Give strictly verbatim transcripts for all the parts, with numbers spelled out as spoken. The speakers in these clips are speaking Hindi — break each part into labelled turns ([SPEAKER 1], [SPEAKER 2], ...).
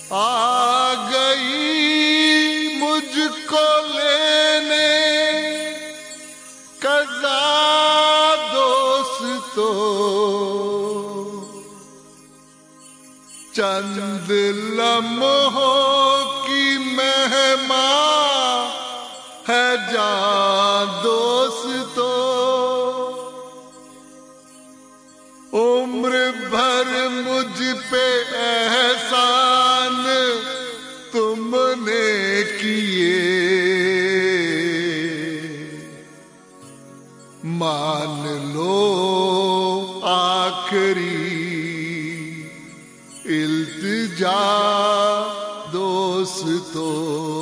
[SPEAKER 1] आ गई मुझको लेने कज़ा दोस्तों, चंद लम्हों की मेहमा है जान दोस्तों। उम्र भर मुझ पे एहसान तुमने किए, मान लो आखिरी इल्तिजा दोस्तों।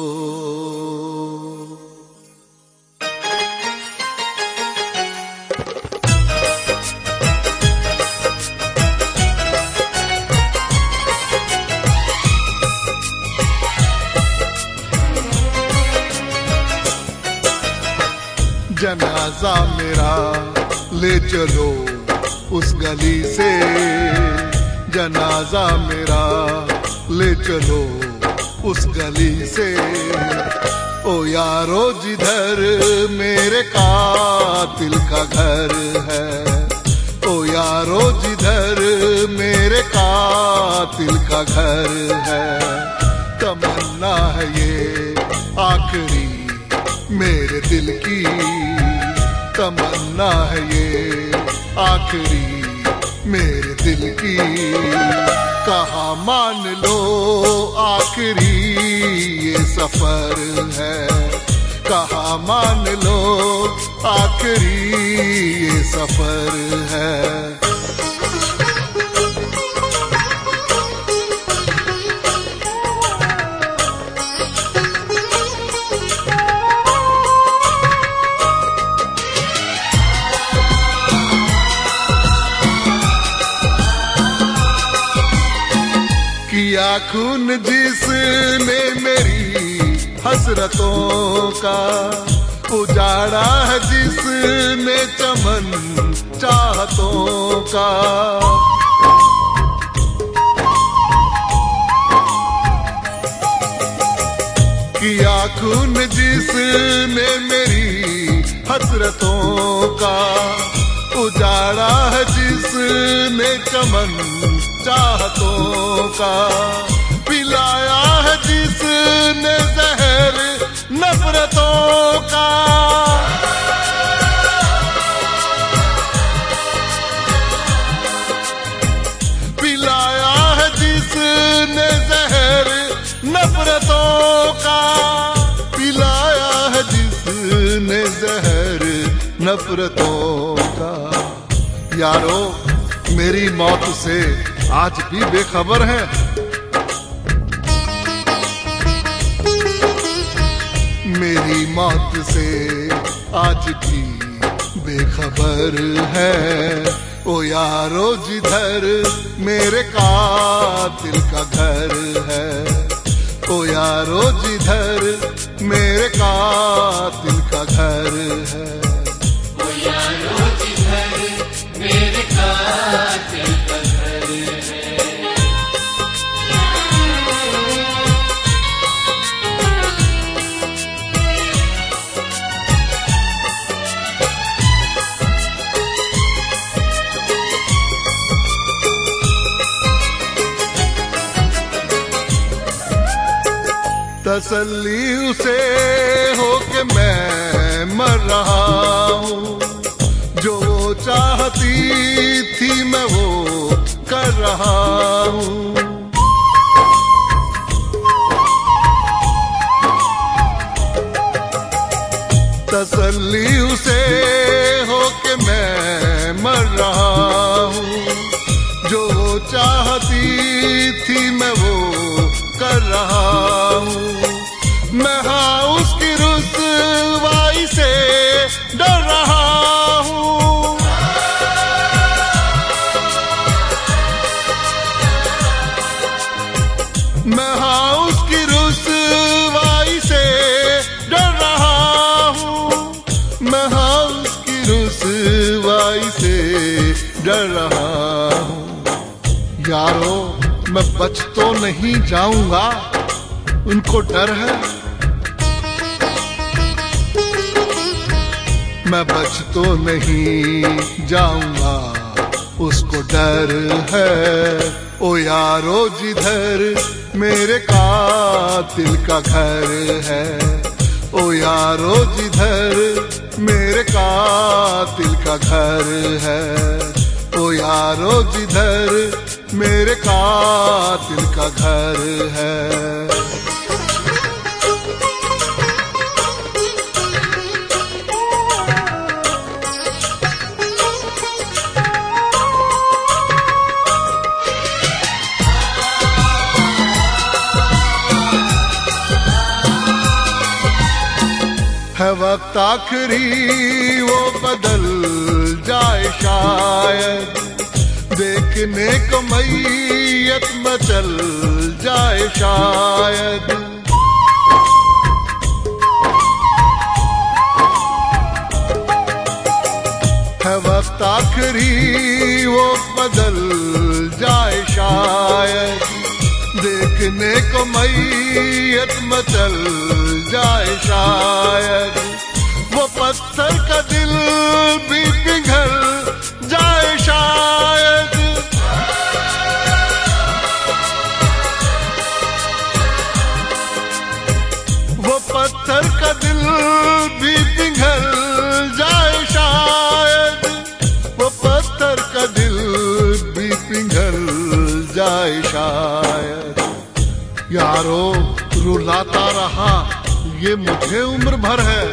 [SPEAKER 1] जनाजा मेरा ले चलो उस गली से, जनाजा मेरा ले चलो उस गली से। ओ यारो जिधर मेरे कातिल का घर है, ओ यारो जिधर मेरे कातिल का घर है। तमन्ना है ये आखिरी मेरे दिल की, तमन्ना है ये आखिरी मेरे दिल की। कहा मान लो आखिरी ये सफर है, कहा मान लो आखिरी ये सफर है। किया खून जिसने मेरी हसरतों का, उजाड़ा है जिसने चमन चाहतों का। किया खून जिसने मेरी हसरतों का, उजाड़ा है जिसने चमन चाहतों का। पिलाया है जिसने जहर नफरतों का, पिलाया है जिसने जहर नफरतों का, पिलाया है जिसने जहर नफरतों का। यारो मेरी मौत से आज भी बेखबर है, मेरी मौत से आज भी बेखबर है। ओ यारो जिधर मेरे कातिल का घर है, ओ यारो जिधर मेरे कातिल का घर है।
[SPEAKER 2] ओ यारो जिधर मेरे कातिल का घर है।
[SPEAKER 1] तसल्ली उसे हो के मैं मर रहा हूँ, जो वो चाहती थी मैं वो कर रहा हूँ। तसल्ली उसे हो के मैं मर रहा हूँ, जो वो चाहती थी मैं वो कर रहा हूँ। मैं हाँ उसकी रुसवाई से डर रहा हूँ, मैं हाँ उसकी रुसवाई से डर रहा हूँ, मैं हाँ उसकी रुसवाई से डर रहा हूँ। यारो मैं बच तो नहीं जाऊंगा, उनको डर है। मैं बच तो नहीं जाऊंगा, उसको डर है। ओ यारो जिधर मेरे कातिल का घर है, ओ यारो जिधर मेरे कातिल का घर है, ओ यारो जिधर मेरे कातिल का घर है। है वक्त आखिरी वो बदल जाए शायद, देखने को मैयत में चल जाए शायद। है वक्त आखिरी वो बदल जाए शायद, देखने को मैयत में चल जाए शायद। वो पत्थर का दिल भी पिघल जाए शायद। वो पत्थर का दिल भी पिघल जाए शायद, वो पत्थर का दिल भी पिघल जाए शायद। यारो रुलाता रहा ये मुझे उम्र भर है,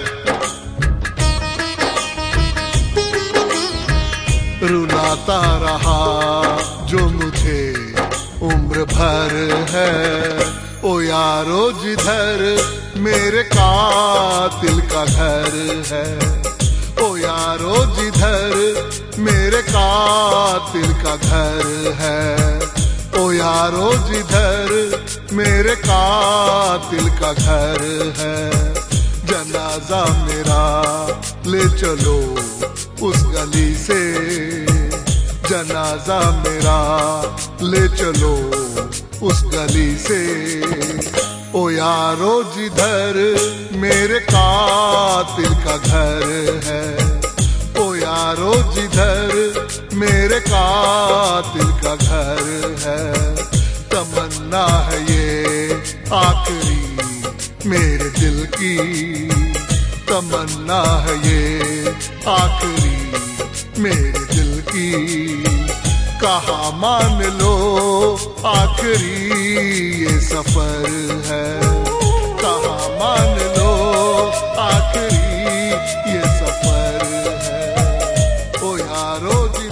[SPEAKER 1] रुलाता रहा जो मुझे उम्र भर है। ओ यारो जिधर मेरे कातिल का घर है, ओ यारो जिधर मेरे कातिल का घर है, ओ यारो जिधर मेरे कातिल का घर है। जनाजा मेरा ले चलो उस गली से, जनाजा मेरा ले चलो उस गली से। ओ यारो जिधर मेरे कातिल का घर है, ओ यारो जिधर मेरे कातिल का घर है। तमन्ना है ये आखिरी मेरे दिल की, तमन्ना है ये आखिरी मेरे दिल की। कहा मान लो आखिरी ये सफर है, कहा मान लो आखिरी ये सफर है। ओ यारो जी